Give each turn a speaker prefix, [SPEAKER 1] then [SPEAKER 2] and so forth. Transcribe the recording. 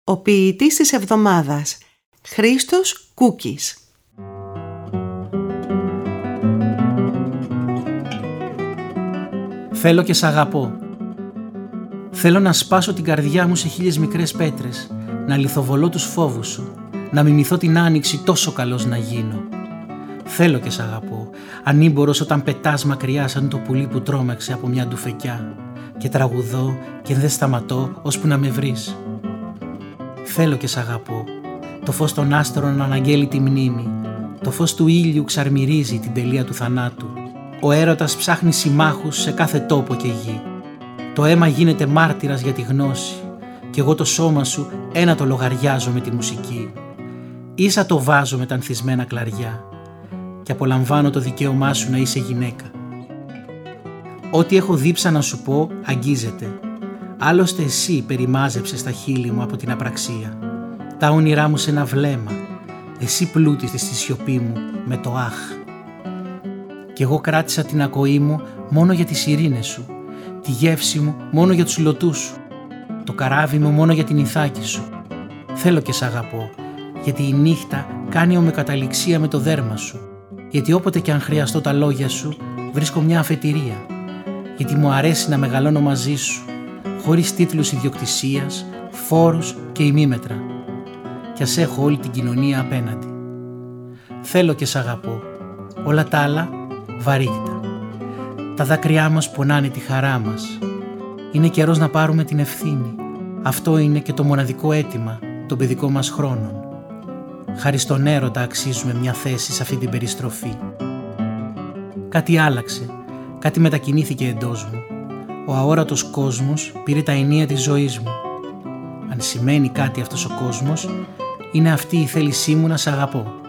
[SPEAKER 1] Ο ποιητής της εβδομάδας, Χρήστος Κούκης.
[SPEAKER 2] Θέλω και σ' αγαπώ. Θέλω να σπάσω την καρδιά μου σε 1000 μικρές πέτρες, να λιθοβολώ τους φόβους σου, να μιμηθώ την άνοιξη τόσο καλός να γίνω. Θέλω και σ' αγαπώ, ανήμπορος όταν πετάς μακριά σαν το πουλί που τρόμαξε από μια ντουφεκιά, και τραγουδώ και δεν σταματώ ώσπου να με βρεις. Θέλω και σ' αγαπώ, το φως των άστρων αναγγέλει τη μνήμη, το φως του ήλιου ξαρμυρίζει την τελεία του θανάτου, ο έρωτας ψάχνει συμμάχους σε κάθε τόπο και γη. Το αίμα γίνεται μάρτυρας για τη γνώση, κι εγώ το σώμα σου ένα το λογαριάζω με τη μουσική. Ίσα το βάζω με τα ανθισμένα κλαριά και απολαμβάνω το δικαίωμά σου να είσαι γυναίκα. Ό,τι έχω δίψα να σου πω αγγίζεται. Άλλωστε εσύ περιμάζεψες τα χείλη μου από την απραξία, τα όνειρά μου σε ένα βλέμμα, εσύ πλούτησες στη σιωπή μου με το αχ. Κι εγώ κράτησα την ακοή μου μόνο για τις ειρήνες σου, τη γεύση μου μόνο για τους λωτούς σου, το καράβι μου μόνο για την ηθάκη σου. Θέλω και σ' αγαπώ, γιατί η νύχτα κάνει ομοιοκαταληξία με το δέρμα σου, γιατί όποτε και αν χρειαστώ τα λόγια σου βρίσκω μια αφετηρία, γιατί μου αρέσει να μεγαλώνω μαζί σου, χωρίς τίτλους ιδιοκτησίας, φόρους και ημίμετρα, κι ας έχω όλη την κοινωνία απέναντι. Θέλω και σ' αγαπώ, όλα τα άλλα βαρύτητα. Τα δάκρυά μας πονάνε τη χαρά μας. Είναι καιρός να πάρουμε την ευθύνη. Αυτό είναι και το μοναδικό αίτημα των παιδικών μας χρόνων. Χάρη στον έρωτα αξίζουμε μια θέση σε αυτή την περιστροφή. Κάτι άλλαξε, κάτι μετακινήθηκε εντός μου. Ο αόρατος κόσμος πήρε τα ενία της ζωής μου. Αν σημαίνει κάτι αυτός ο κόσμος, είναι αυτή η θέλησή μου να σ' αγαπώ.